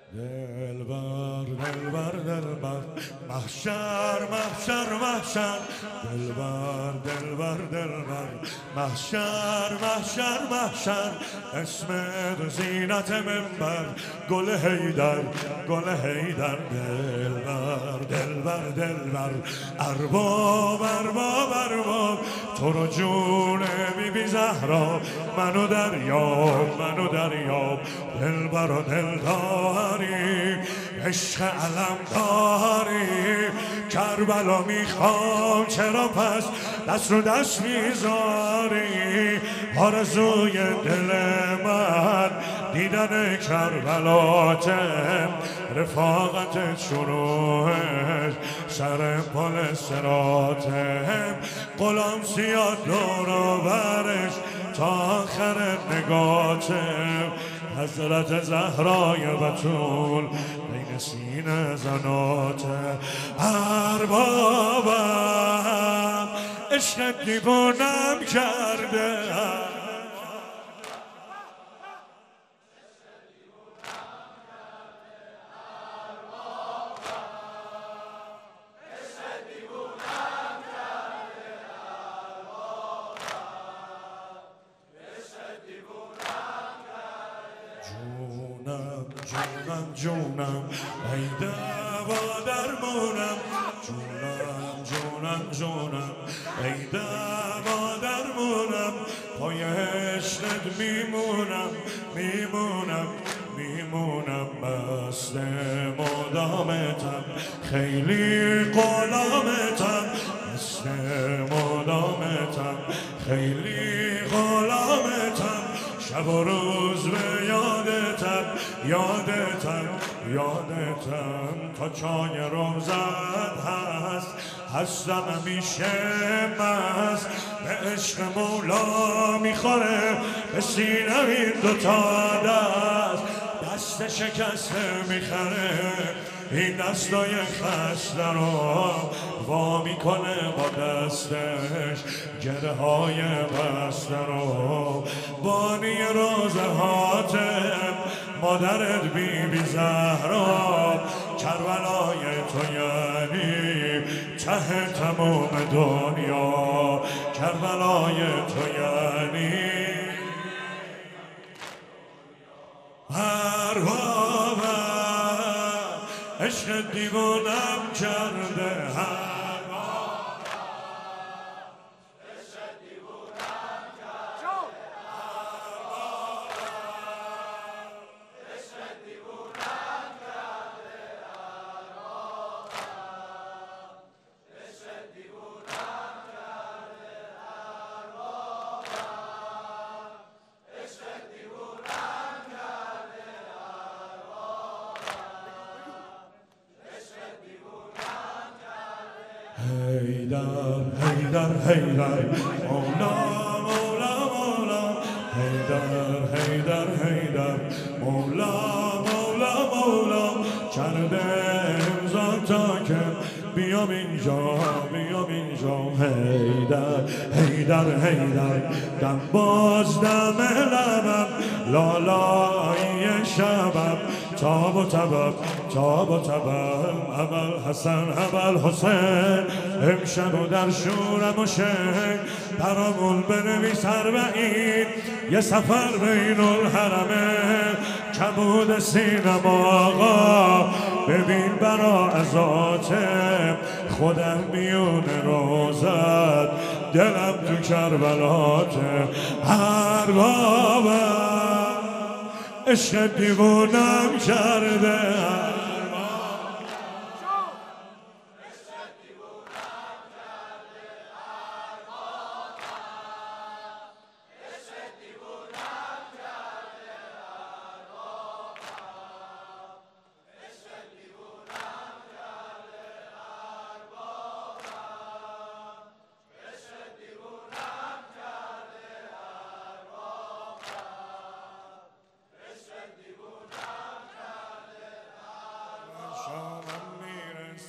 دلبر دلبر دلبر محشر محشر محشر دلبر دلبر دلبر محشر محشر محشر اسمت زینت منبر گل حیدر گل حیدر دلبر دلبر دلبر ارباب ارباب ارباب تو رو جون بی زهرا منو دریاب منو دریاب دلبر و دلداری عشق علم داری کربلا میخوام چرا پس دست رو دست میذاری آرزوی دل من دیدن کربلاتم رفاقت شروعش سر پل سراتم غلام سیاه دور و برش تا آخر نگاتم حضرت زهرای بتول بین سینه زنات اربابم عشق دیوانم کرده جونم جونم ای دوا درمونم جونم جونم جونم ای دوا درمونم پای عشقت میمونم میمونم میمونم مست مدامتم خیلی غلامتم مست مدامتم خیلی غلامتم شب و روز به یادتم یادتم یادتم تا چای روزت هست هستم همیشه مست به عشق مولا میخوره به سینم این دوتا دست شکسته میخره این دستای خسته رو وا میکنه با دستش گره های بسته رو بانی روزه هاتم مادرت بی زهرا کربلای تو یعنی ته تموم دنیا کربلای تو یعنی اربابم عشق دیوانم کرده حیدر حیدر حیدر مولا مولا مولا حیدر حیدر حیدر مولا مولا مولا کرده امضا تا که بیام اینجا بیام اینجا حیدر حیدر حیدر دم باز دم لبم لالایی شبم تاب و تبم تاب و تبم ابل حسن ابل حسین امشب و در شورم و شین برامون بنویس اربعین یه سفر بین الحرمه کبود سینم آقا ببین برا ازاتم خودم میون روزت دلم تو کربلاتم اربابم عشق دیوانم کرده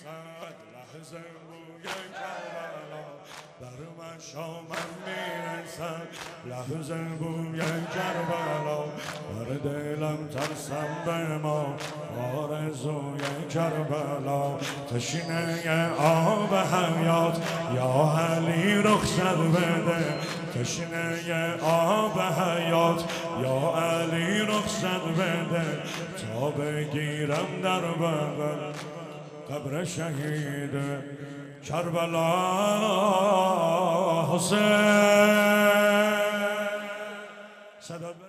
بر من شامم میرسد میرسد لحظه بوی کربلا بر دلم ترسم به ما آرزوی کربلا تشنه آب حیات یا علی رخصت بده تشنه آب حیات یا علی رخصت بده تا بگیرم در بغل قبر شهید کربلا حسین صدا